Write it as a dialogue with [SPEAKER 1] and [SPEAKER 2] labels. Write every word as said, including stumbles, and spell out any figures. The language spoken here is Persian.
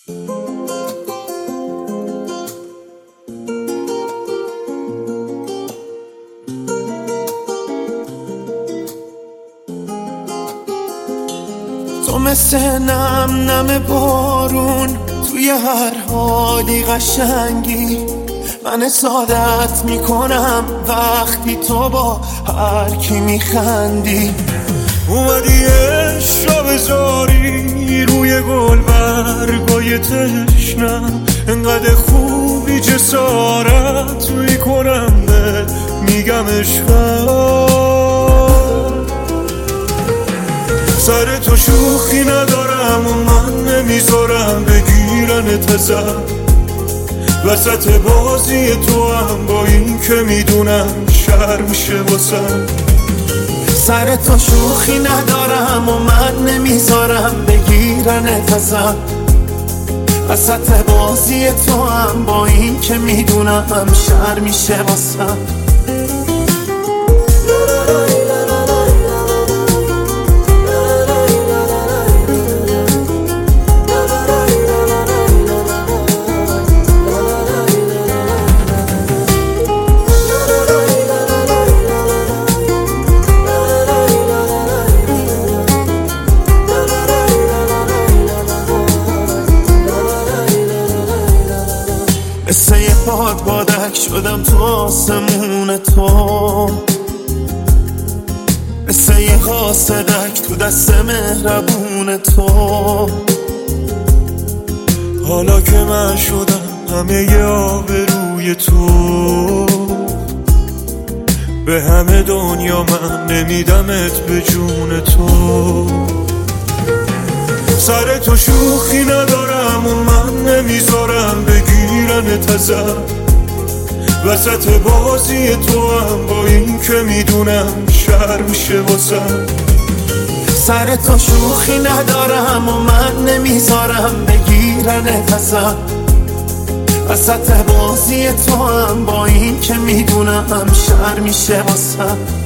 [SPEAKER 1] تو مثل نم نم بارون توی هر حالی قشنگی، من حسادت میکنم وقتی تو با هر کی میخندی. اومدی عشق را بذاری روی گل برگای تشنم، انقدر خوبی جسارت میکنم بهت میگم عشقم. سر تو شوخی ندارم و من نمیذارم بگیرنت ازم، وسط بازی تو هم با این که میدونم شر میشه واسم.
[SPEAKER 2] سر تو شوخی ندارم و من نمیذارم بگیرنت ازم، وسط بازی تو هم با این که میدونم شر میشه واسم. مثل یه باد بادک شدم تو آسمون تو، مثل یه قاصدک تو دست مهربون تو.
[SPEAKER 1] حالا که من شدم همه ی آبروی تو، به همه دنیا من نمیدمت به جون تو. سر تو شوخی ندارم و من نمیذارم بگیرنت ازم، وسط بازی تو هم با این که میدونم شر میشه واسم.
[SPEAKER 2] سر تو شوخی ندارم و من نمیذارم بگیرنت ازم، وسط بازی تو هم با این که میدونم شر میشه واسم.